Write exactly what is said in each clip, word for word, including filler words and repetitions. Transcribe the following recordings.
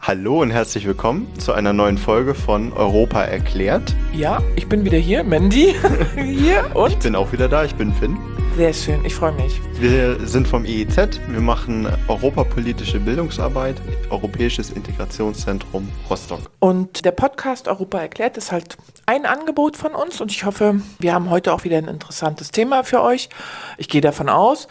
Hallo und herzlich willkommen zu einer neuen Folge von Europa erklärt. Ja, ich bin wieder hier, Mandy hier und Ich bin auch wieder da, ich bin Finn. Sehr schön, ich freue mich. Wir sind vom E E Z, wir machen europapolitische Bildungsarbeit, Europäisches Integrationszentrum Rostock. Und der Podcast Europa erklärt ist halt ein Angebot von uns und ich hoffe, wir haben heute auch wieder ein interessantes Thema für euch. Ich gehe davon aus.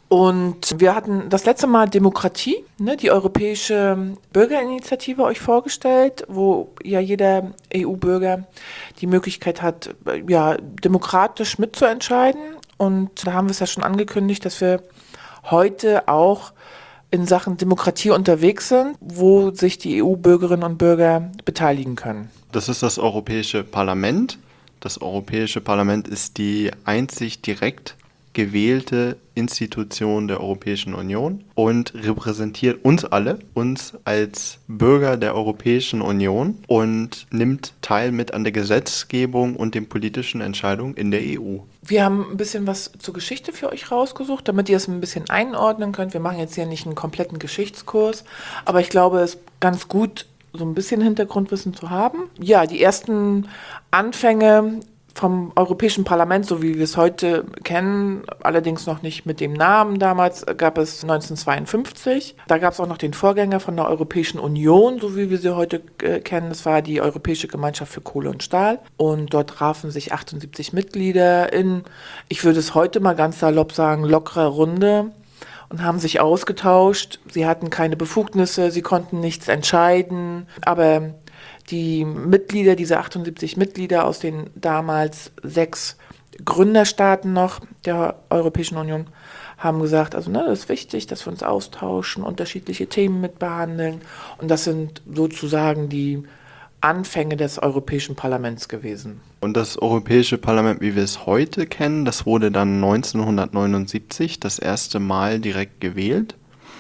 Und wir hatten das letzte Mal Demokratie, ne, die Europäische Bürgerinitiative euch vorgestellt, wo ja jeder E U-Bürger die Möglichkeit hat, ja, demokratisch mitzuentscheiden. Und da haben wir es ja schon angekündigt, dass wir heute auch in Sachen Demokratie unterwegs sind, wo sich die E U-Bürgerinnen und Bürger beteiligen können. Das ist das Europäische Parlament. Das Europäische Parlament ist die einzig direkt gewählte Institution der Europäischen Union und repräsentiert uns alle, uns als Bürger der Europäischen Union und nimmt teil mit an der Gesetzgebung und den politischen Entscheidungen in der E U. Wir haben ein bisschen was zur Geschichte für euch rausgesucht, damit ihr es ein bisschen einordnen könnt. Wir machen jetzt hier nicht einen kompletten Geschichtskurs, aber ich glaube, es ist ganz gut, so ein bisschen Hintergrundwissen zu haben. Ja, die ersten Anfänge vom Europäischen Parlament, so wie wir es heute kennen, allerdings noch nicht mit dem Namen damals, gab es neunzehnhundertzweiundfünfzig. Da gab es auch noch den Vorgänger von der Europäischen Union, so wie wir sie heute äh, kennen. Das war die Europäische Gemeinschaft für Kohle und Stahl. Und dort trafen sich achtundsiebzig Mitglieder in, ich würde es heute mal ganz salopp sagen, lockerer Runde und haben sich ausgetauscht. Sie hatten keine Befugnisse, sie konnten nichts entscheiden, aber die Mitglieder, diese achtundsiebzig Mitglieder aus den damals sechs Gründerstaaten noch der Europäischen Union, haben gesagt, also ne, das ist wichtig, dass wir uns austauschen, unterschiedliche Themen mitbehandeln. Und das sind sozusagen die Anfänge des Europäischen Parlaments gewesen. Und das Europäische Parlament, wie wir es heute kennen, das wurde dann neunzehnhundertneunundsiebzig das erste Mal direkt gewählt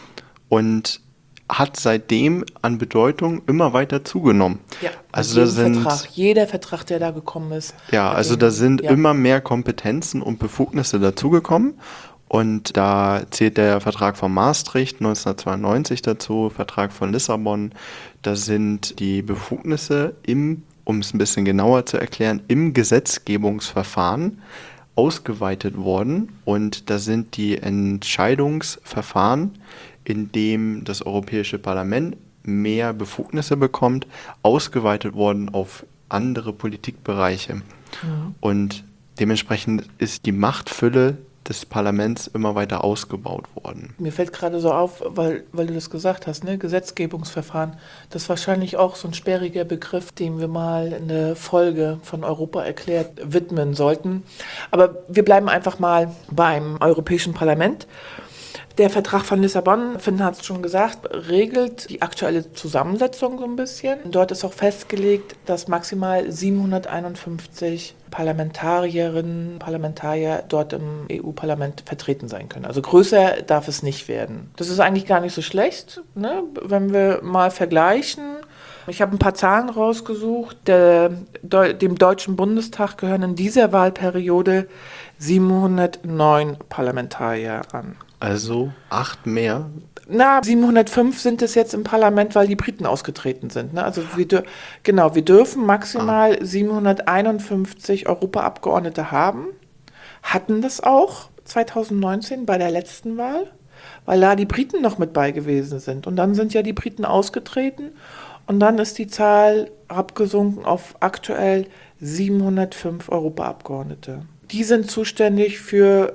und hat seitdem an Bedeutung immer weiter zugenommen. Ja, also da sind Vertrag, jeder Vertrag, der da gekommen ist. Ja, also da sind ja. immer mehr Kompetenzen und Befugnisse dazugekommen. Und da zählt der Vertrag von Maastricht neunzehnhundertzweiundneunzig dazu, Vertrag von Lissabon. Da sind die Befugnisse im, um es ein bisschen genauer zu erklären, im Gesetzgebungsverfahren ausgeweitet worden. Und da sind die Entscheidungsverfahren, in dem das Europäische Parlament mehr Befugnisse bekommt, ausgeweitet worden auf andere Politikbereiche. Mhm. Und dementsprechend ist die Machtfülle des Parlaments immer weiter ausgebaut worden. Mir fällt gerade so auf, weil, weil du das gesagt hast, ne? Gesetzgebungsverfahren, das ist wahrscheinlich auch so ein sperriger Begriff, den wir mal in der Folge von Europa erklärt widmen sollten. Aber wir bleiben einfach mal beim Europäischen Parlament. Der Vertrag von Lissabon, Finn hat es schon gesagt, regelt die aktuelle Zusammensetzung so ein bisschen. Dort ist auch festgelegt, dass maximal siebenhunderteinundfünfzig Parlamentarierinnen und Parlamentarier dort im E U-Parlament vertreten sein können. Also größer darf es nicht werden. Das ist eigentlich gar nicht so schlecht, ne? Wenn wir mal vergleichen. Ich habe ein paar Zahlen rausgesucht. Der, dem Deutschen Bundestag gehören in dieser Wahlperiode siebenhundertneun Parlamentarier an. Also acht mehr? Na, siebenhundertfünf sind es jetzt im Parlament, weil die Briten ausgetreten sind. Ne? Also wir, dür- genau, wir dürfen maximal ah. siebenhunderteinundfünfzig Europaabgeordnete haben. Hatten das auch zweitausendneunzehn bei der letzten Wahl, weil da die Briten noch mit bei gewesen sind. Und dann sind ja die Briten ausgetreten und dann ist die Zahl abgesunken auf aktuell siebenhundertfünf Europaabgeordnete. Die sind zuständig für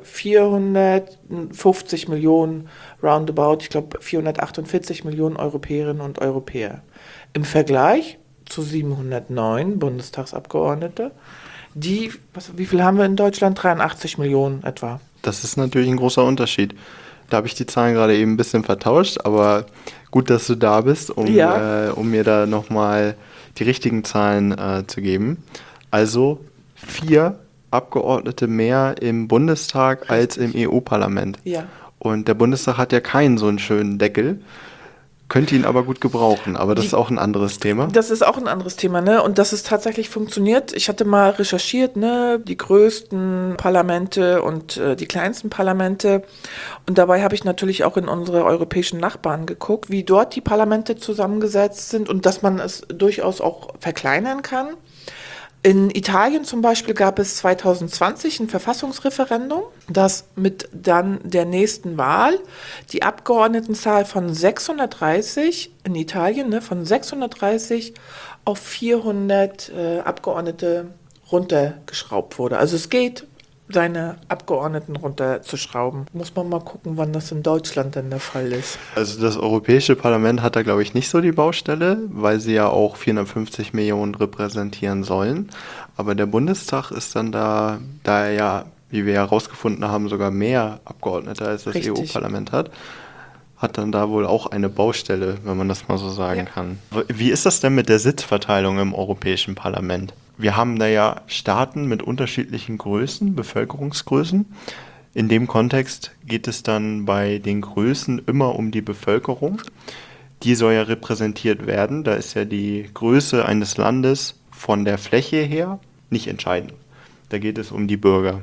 vierhundertfünfzig Millionen roundabout, ich glaube vierhundertachtundvierzig Millionen Europäerinnen und Europäer. Im Vergleich zu siebenhundertneun Bundestagsabgeordnete, die, was, wie viel haben wir in Deutschland? dreiundachtzig Millionen etwa. Das ist natürlich ein großer Unterschied. Da habe ich die Zahlen gerade eben ein bisschen vertauscht, aber gut, dass du da bist, um, ja. äh, um mir da nochmal die richtigen Zahlen äh, zu geben. Also vier Abgeordnete mehr im Bundestag Richtig. als im E U-Parlament. Ja. Und der Bundestag hat ja keinen so einen schönen Deckel. Könnte ihn aber gut gebrauchen, aber das Die, ist auch ein anderes Thema. Das ist auch ein anderes Thema, ne? Und dass es tatsächlich funktioniert. Ich hatte mal recherchiert, ne? Die größten Parlamente und äh, die kleinsten Parlamente. Und dabei habe ich natürlich auch in unsere europäischen Nachbarn geguckt, wie dort die Parlamente zusammengesetzt sind und dass man es durchaus auch verkleinern kann. In Italien zum Beispiel gab es zwanzig zwanzig ein Verfassungsreferendum, das mit dann der nächsten Wahl die Abgeordnetenzahl von sechshundertdreißig in Italien, ne, von sechshundertdreißig auf vierhundert äh, Abgeordnete runtergeschraubt wurde. Also es geht, seine Abgeordneten runterzuschrauben. Muss man mal gucken, wann das in Deutschland denn der Fall ist. Also das Europäische Parlament hat da, glaube ich, nicht so die Baustelle, weil sie ja auch vierhundertfünfzig Millionen repräsentieren sollen. Aber der Bundestag ist dann da, da er ja, wie wir ja herausgefunden haben, sogar mehr Abgeordnete als das Richtig. E U-Parlament hat, hat dann da wohl auch eine Baustelle, wenn man das mal so sagen Ja. kann. Wie ist das denn mit der Sitzverteilung im Europäischen Parlament? Wir haben da ja Staaten mit unterschiedlichen Größen, Bevölkerungsgrößen. In dem Kontext geht es dann bei den Größen immer um die Bevölkerung. Die soll ja repräsentiert werden. Da ist ja die Größe eines Landes von der Fläche her nicht entscheidend. Da geht es um die Bürger.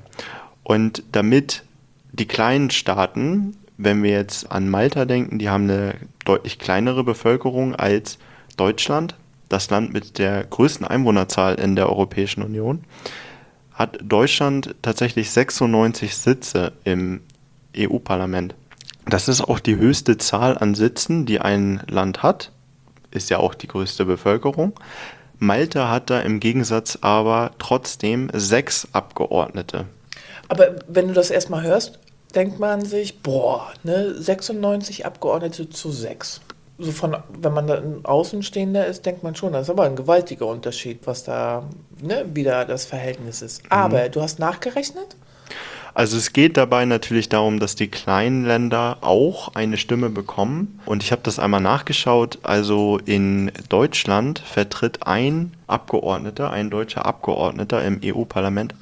Und damit die kleinen Staaten, wenn wir jetzt an Malta denken, die haben eine deutlich kleinere Bevölkerung als Deutschland, das Land mit der größten Einwohnerzahl in der Europäischen Union, hat Deutschland tatsächlich sechsundneunzig Sitze im E U-Parlament. Das ist auch die höchste Zahl an Sitzen, die ein Land hat. Ist ja auch die größte Bevölkerung. Malta hat da im Gegensatz aber trotzdem sechs Abgeordnete. Aber wenn du das erstmal hörst, denkt man sich, boah, ne, sechsundneunzig Abgeordnete zu sechs. So von, wenn man da ein Außenstehender ist, denkt man schon, das ist aber ein gewaltiger Unterschied, was da ne, wieder das Verhältnis ist. Aber du hast nachgerechnet? Also es geht dabei natürlich darum, dass die kleinen Länder auch eine Stimme bekommen. Und ich habe das einmal nachgeschaut. Also in Deutschland vertritt ein Abgeordneter, ein deutscher Abgeordneter im E U-Parlament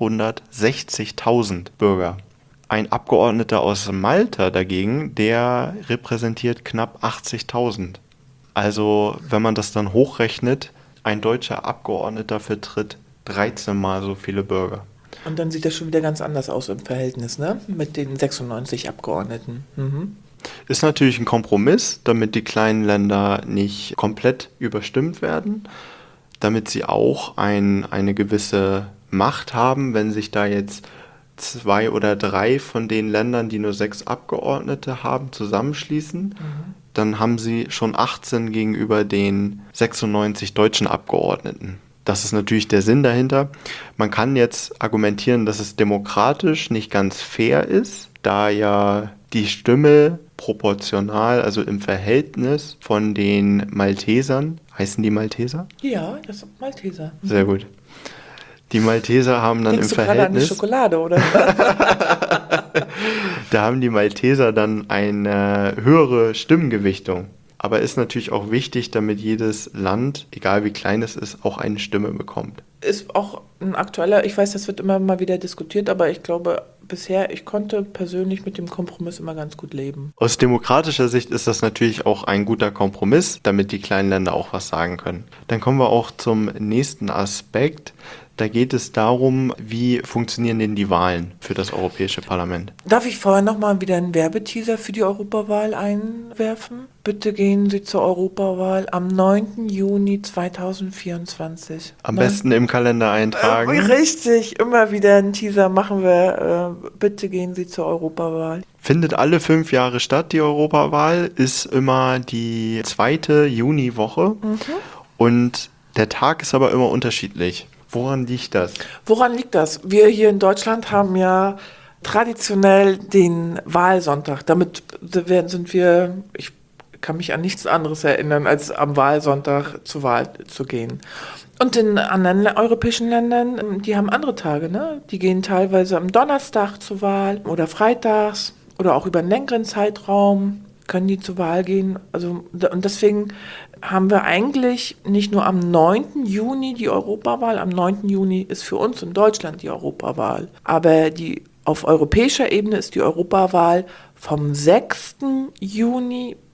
achthundertsechzigtausend Bürger. Ein Abgeordneter aus Malta dagegen, der repräsentiert knapp achtzigtausend. Also wenn man das dann hochrechnet, ein deutscher Abgeordneter vertritt dreizehn Mal so viele Bürger. Und dann sieht das schon wieder ganz anders aus im Verhältnis, ne? Mit den sechsundneunzig Abgeordneten. Mhm. Ist natürlich ein Kompromiss, damit die kleinen Länder nicht komplett überstimmt werden, damit sie auch ein, eine gewisse Macht haben, wenn sich da jetzt zwei oder drei von den Ländern, die nur sechs Abgeordnete haben, zusammenschließen, mhm. dann haben sie schon achtzehn gegenüber den sechsundneunzig deutschen Abgeordneten. Das ist natürlich der Sinn dahinter. Man kann jetzt argumentieren, dass es demokratisch nicht ganz fair ist, da ja die Stimme proportional, also im Verhältnis von den Maltesern, heißen die Malteser? Ja, das sind Malteser. Mhm. Sehr gut. Die Malteser haben dann Denkst im du gerade an die Verhältnis, Schokolade, oder? da haben die Malteser dann eine höhere Stimmgewichtung. Aber ist natürlich auch wichtig, damit jedes Land, egal wie klein es ist, auch eine Stimme bekommt. Ist auch ein aktueller, ich weiß, das wird immer mal wieder diskutiert, aber ich glaube, bisher, ich konnte persönlich mit dem Kompromiss immer ganz gut leben. Aus demokratischer Sicht ist das natürlich auch ein guter Kompromiss, damit die kleinen Länder auch was sagen können. Dann kommen wir auch zum nächsten Aspekt. Da geht es darum, wie funktionieren denn die Wahlen für das Europäische Parlament? Darf ich vorher nochmal wieder einen Werbeteaser für die Europawahl einwerfen? Bitte gehen Sie zur Europawahl am neunten Juni zweitausendvierundzwanzig. Am Neun- besten im Kalender eintragen. Äh, richtig, immer wieder einen Teaser machen wir. Äh, bitte gehen Sie zur Europawahl. Findet alle fünf Jahre statt, die Europawahl, ist immer die zweite Juniwoche Mhm. und der Tag ist aber immer unterschiedlich. Woran liegt das? Woran liegt das? Wir hier in Deutschland haben ja traditionell den Wahlsonntag. Damit sind wir, ich kann mich an nichts anderes erinnern, als am Wahlsonntag zur Wahl zu gehen. Und in anderen europäischen Ländern, die haben andere Tage, ne? Die gehen teilweise am Donnerstag zur Wahl oder freitags oder auch über einen längeren Zeitraum können die zur Wahl gehen. Also, und deswegen haben wir eigentlich nicht nur am neunten Juni die Europawahl, am neunten Juni ist für uns in Deutschland die Europawahl, aber die, auf europäischer Ebene ist die Europawahl vom sechsten Juni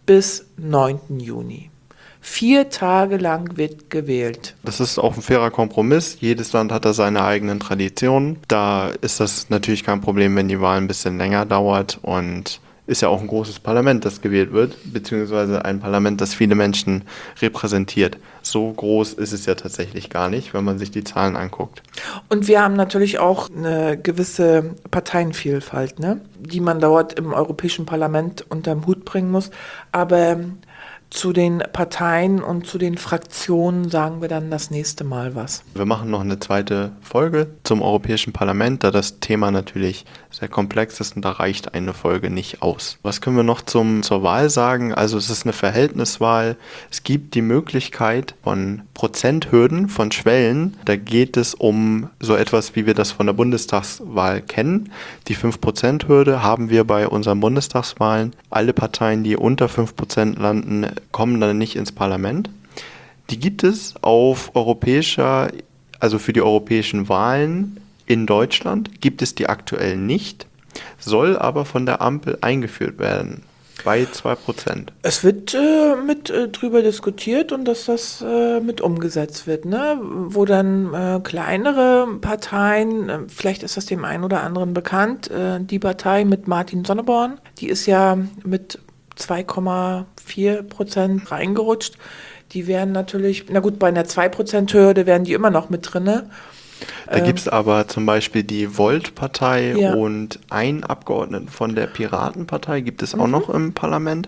bis neunten Juni. Vier Tage lang wird gewählt. Das ist auch ein fairer Kompromiss. Jedes Land hat da seine eigenen Traditionen. Da ist das natürlich kein Problem, wenn die Wahl ein bisschen länger dauert, und ist ja auch ein großes Parlament, das gewählt wird, beziehungsweise ein Parlament, das viele Menschen repräsentiert. So groß ist es ja tatsächlich gar nicht, wenn man sich die Zahlen anguckt. Und wir haben natürlich auch eine gewisse Parteienvielfalt, ne? Die man dort im Europäischen Parlament unterm Hut bringen muss. Aber zu den Parteien und zu den Fraktionen sagen wir dann das nächste Mal was. Wir machen noch eine zweite Folge zum Europäischen Parlament, da das Thema natürlich sehr komplex ist und da reicht eine Folge nicht aus. Was können wir noch zum, zur Wahl sagen? Also es ist eine Verhältniswahl. Es gibt die Möglichkeit von Prozenthürden, von Schwellen. Da geht es um so etwas, wie wir das von der Bundestagswahl kennen. Die fünf Prozent Hürde haben wir bei unseren Bundestagswahlen. Alle Parteien, die unter fünf Prozent landen, kommen dann nicht ins Parlament. Die gibt es auf europäischer, also für die europäischen Wahlen in Deutschland, gibt es die aktuell nicht, soll aber von der Ampel eingeführt werden, bei zwei Prozent. Es wird äh, mit äh, drüber diskutiert und dass das äh, mit umgesetzt wird, ne? Wo dann äh, kleinere Parteien, äh, vielleicht ist das dem einen oder anderen bekannt, äh, die Partei mit Martin Sonneborn, die ist ja mit zwei Komma vier Prozent reingerutscht. Die wären natürlich, na gut, bei einer zwei Prozent Hürde wären die immer noch mit drinne. Da ähm, gibt es aber zum Beispiel die Volt-Partei, ja. Und einen Abgeordneten von der Piratenpartei gibt es auch mhm. noch im Parlament.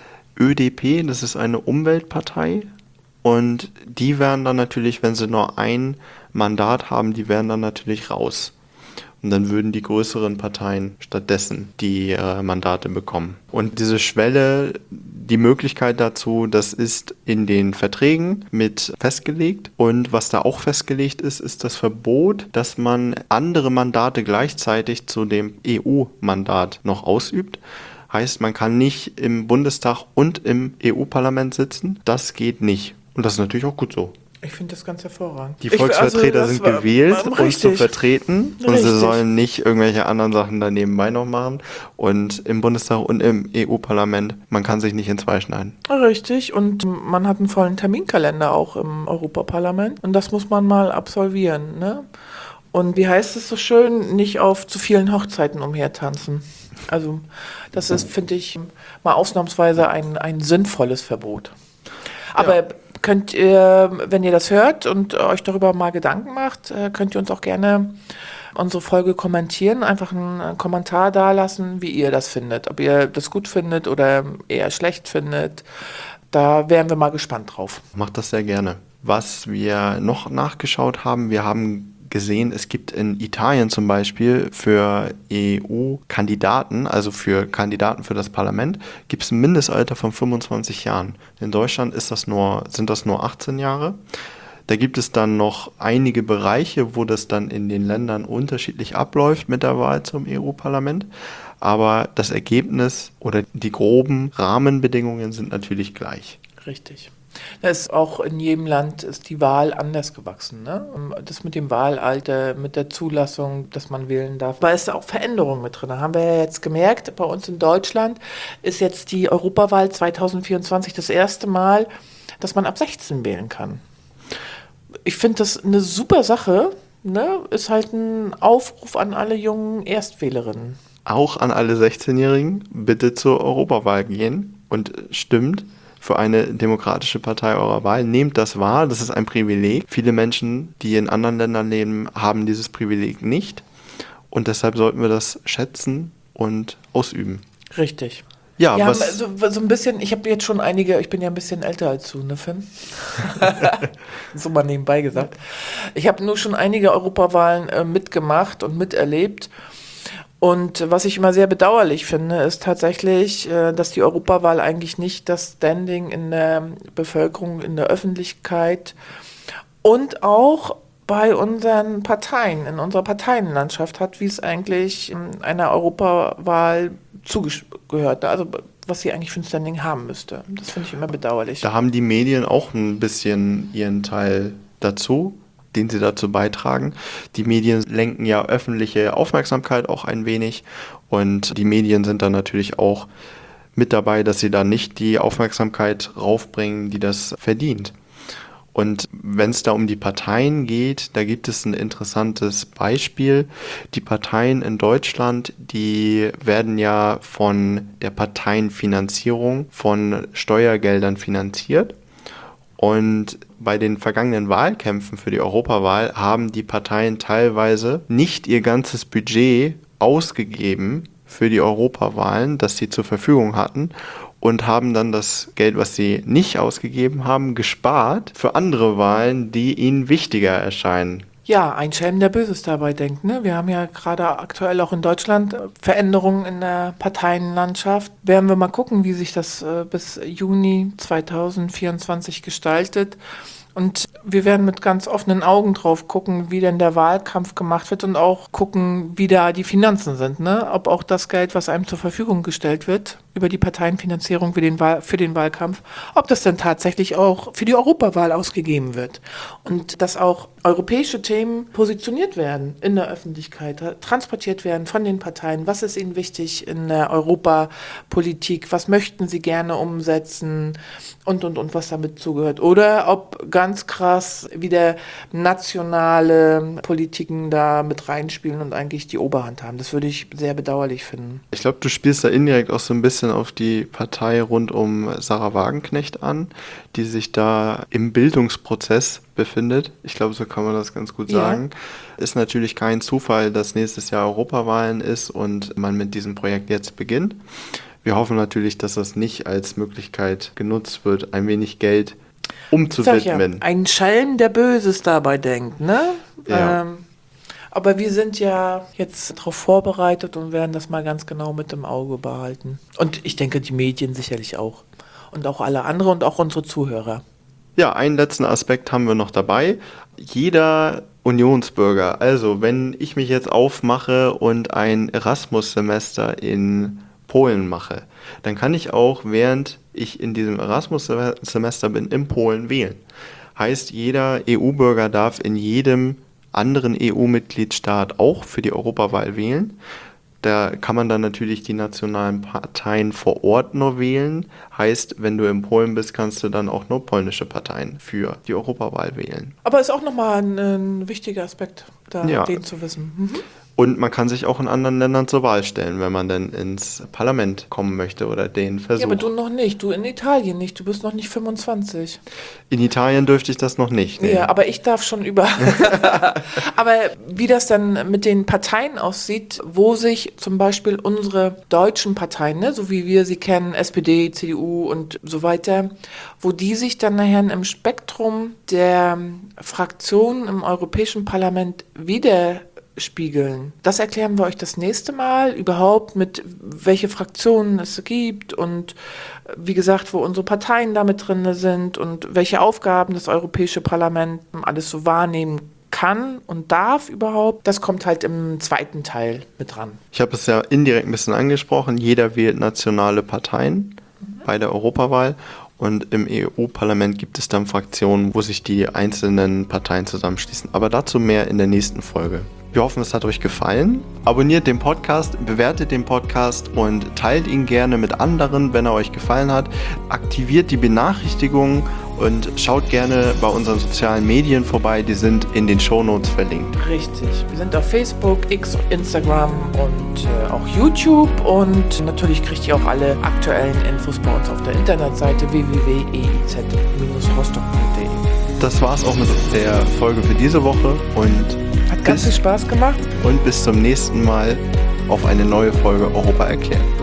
ÖDP, das ist eine Umweltpartei, und die wären dann natürlich, wenn sie nur ein Mandat haben, die wären dann natürlich raus. Und dann würden die größeren Parteien stattdessen die äh, Mandate bekommen. Und diese Schwelle, die Möglichkeit dazu, das ist in den Verträgen mit festgelegt. Und was da auch festgelegt ist, ist das Verbot, dass man andere Mandate gleichzeitig zu dem E U-Mandat noch ausübt. Heißt, man kann nicht im Bundestag und im E U-Parlament sitzen. Das geht nicht. Und das ist natürlich auch gut so. Ich finde das ganz hervorragend. Die Volksvertreter also, sind war, gewählt, war uns zu vertreten. Und richtig. Sie sollen nicht irgendwelche anderen Sachen da nebenbei noch machen. Und im Bundestag und im E U-Parlament, man kann sich nicht in zwei schneiden. Richtig. Und man hat einen vollen Terminkalender auch im Europaparlament. Und das muss man mal absolvieren, ne? Und wie heißt es so schön, nicht auf zu vielen Hochzeiten umhertanzen. Also das ist, finde ich, mal ausnahmsweise ein, ein sinnvolles Verbot. Aber ja. Könnt ihr, wenn ihr das hört und euch darüber mal Gedanken macht, könnt ihr uns auch gerne unsere Folge kommentieren, einfach einen Kommentar dalassen, wie ihr das findet. Ob ihr das gut findet oder eher schlecht findet, da wären wir mal gespannt drauf. Macht das sehr gerne. Was wir noch nachgeschaut haben, wir haben gesehen, es gibt in Italien zum Beispiel für E U-Kandidaten, also für Kandidaten für das Parlament, gibt es ein Mindestalter von fünfundzwanzig Jahren. In Deutschland ist das nur, sind das nur achtzehn Jahre. Da gibt es dann noch einige Bereiche, wo das dann in den Ländern unterschiedlich abläuft mit der Wahl zum E U-Parlament. Aber das Ergebnis oder die groben Rahmenbedingungen sind natürlich gleich. Richtig. Das ist auch in jedem Land ist die Wahl anders gewachsen, ne? Das mit dem Wahlalter, mit der Zulassung, dass man wählen darf. Da ist auch Veränderungen mit drin. Da haben wir ja jetzt gemerkt, bei uns in Deutschland ist jetzt die Europawahl zwanzig vierundzwanzig das erste Mal, dass man ab sechzehn wählen kann. Ich finde das eine super Sache, ne? Ist halt ein Aufruf an alle jungen Erstwählerinnen. Auch an alle sechzehnjährigen, bitte zur Europawahl gehen und stimmt für eine demokratische Partei eurer Wahl. Nehmt das wahr, das ist ein Privileg. Viele Menschen, die in anderen Ländern leben, haben dieses Privileg nicht. Und deshalb sollten wir das schätzen und ausüben. Richtig. Ja, ja was so, so ein bisschen, ich habe jetzt schon einige, ich bin ja ein bisschen älter als du, ne Finn? So mal nebenbei gesagt. Ich habe nur schon einige Europawahlen äh, mitgemacht und miterlebt. Und was ich immer sehr bedauerlich finde, ist tatsächlich, dass die Europawahl eigentlich nicht das Standing in der Bevölkerung, in der Öffentlichkeit und auch bei unseren Parteien, in unserer Parteienlandschaft hat, wie es eigentlich einer Europawahl zugehört. Also was sie eigentlich für ein Standing haben müsste. Das finde ich immer bedauerlich. Da haben die Medien auch ein bisschen ihren Teil dazu, den sie dazu beitragen. Die Medien lenken ja öffentliche Aufmerksamkeit auch ein wenig und die Medien sind dann natürlich auch mit dabei, dass sie da nicht die Aufmerksamkeit raufbringen, die das verdient. Und wenn es da um die Parteien geht, da gibt es ein interessantes Beispiel. Die Parteien in Deutschland, die werden ja von der Parteienfinanzierung von Steuergeldern finanziert. Und bei den vergangenen Wahlkämpfen für die Europawahl haben die Parteien teilweise nicht ihr ganzes Budget ausgegeben für die Europawahlen, das sie zur Verfügung hatten, und haben dann das Geld, was sie nicht ausgegeben haben, gespart für andere Wahlen, die ihnen wichtiger erscheinen. Ja, ein Schelm, der Böses dabei denkt. Ne? Wir haben ja gerade aktuell auch in Deutschland Veränderungen in der Parteienlandschaft. Werden wir mal gucken, wie sich das äh, bis Juni zweitausendvierundzwanzig gestaltet. Und wir werden mit ganz offenen Augen drauf gucken, wie denn der Wahlkampf gemacht wird und auch gucken, wie da die Finanzen sind. Ne? Ob auch das Geld, was einem zur Verfügung gestellt wird, über die Parteienfinanzierung für den, Wahl- für den Wahlkampf, ob das dann tatsächlich auch für die Europawahl ausgegeben wird. Und dass auch europäische Themen positioniert werden in der Öffentlichkeit, transportiert werden von den Parteien. Was ist ihnen wichtig in der Europapolitik? Was möchten sie gerne umsetzen? Und, und, und, was damit zugehört. Oder ob ganz krass wieder nationale Politiken da mit reinspielen und eigentlich die Oberhand haben. Das würde ich sehr bedauerlich finden. Ich glaube, du spielst da indirekt auch so ein bisschen auf die Partei rund um Sarah Wagenknecht an, die sich da im Bildungsprozess befindet. Ich glaube, so kann man das ganz gut sagen. Ja. Ist natürlich kein Zufall, dass nächstes Jahr Europawahlen ist und man mit diesem Projekt jetzt beginnt. Wir hoffen natürlich, dass das nicht als Möglichkeit genutzt wird, ein wenig Geld umzuwidmen. Ja, ein Schelm, der Böses dabei denkt, ne? Ja. Ähm, aber wir sind ja jetzt darauf vorbereitet und werden das mal ganz genau mit im Auge behalten. Und ich denke, die Medien sicherlich auch. Und auch alle anderen und auch unsere Zuhörer. Ja, einen letzten Aspekt haben wir noch dabei. Jeder Unionsbürger, also wenn ich mich jetzt aufmache und ein Erasmus-Semester in Polen mache, dann kann ich auch, während ich in diesem Erasmus-Semester bin, in Polen wählen. Heißt, jeder E U-Bürger darf in jedem anderen E U-Mitgliedstaat auch für die Europawahl wählen. Da kann man dann natürlich die nationalen Parteien vor Ort nur wählen. Heißt, wenn du in Polen bist, kannst du dann auch nur polnische Parteien für die Europawahl wählen. Aber ist auch nochmal ein, ein wichtiger Aspekt, da Ja. den zu wissen. Mhm. Und man kann sich auch in anderen Ländern zur Wahl stellen, wenn man dann ins Parlament kommen möchte oder den versucht. Ja, aber du noch nicht. Du in Italien nicht. Du bist noch nicht fünfundzwanzig. In Italien dürfte ich das noch nicht. Nee. Ja, aber ich darf schon über. Aber wie das dann mit den Parteien aussieht, wo sich zum Beispiel unsere deutschen Parteien, ne, so wie wir sie kennen, S P D, C D U und so weiter, wo die sich dann nachher im Spektrum der Fraktionen im Europäischen Parlament wieder spiegeln. Das erklären wir euch das nächste Mal, überhaupt mit welche Fraktionen es gibt und wie gesagt, wo unsere Parteien damit drin sind und welche Aufgaben das Europäische Parlament alles so wahrnehmen kann und darf überhaupt. Das kommt halt im zweiten Teil mit dran. Ich habe es ja indirekt ein bisschen angesprochen, jeder wählt nationale Parteien mhm. bei der Europawahl. Und im E U-Parlament gibt es dann Fraktionen, wo sich die einzelnen Parteien zusammenschließen. Aber dazu mehr in der nächsten Folge. Wir hoffen, es hat euch gefallen. Abonniert den Podcast, bewertet den Podcast und teilt ihn gerne mit anderen, wenn er euch gefallen hat. Aktiviert die Benachrichtigungen und schaut gerne bei unseren sozialen Medien vorbei. Die sind in den Shownotes verlinkt. Richtig. Wir sind auf Facebook, X, Instagram und äh, auch YouTube. Und natürlich kriegt ihr auch alle aktuellen Infos bei uns auf der Internetseite w w w punkt e i z Bindestrich rostock punkt d e. Das war's auch mit der Folge für diese Woche und hat ganz viel Spaß gemacht. Und bis zum nächsten Mal auf eine neue Folge Europa erklärt.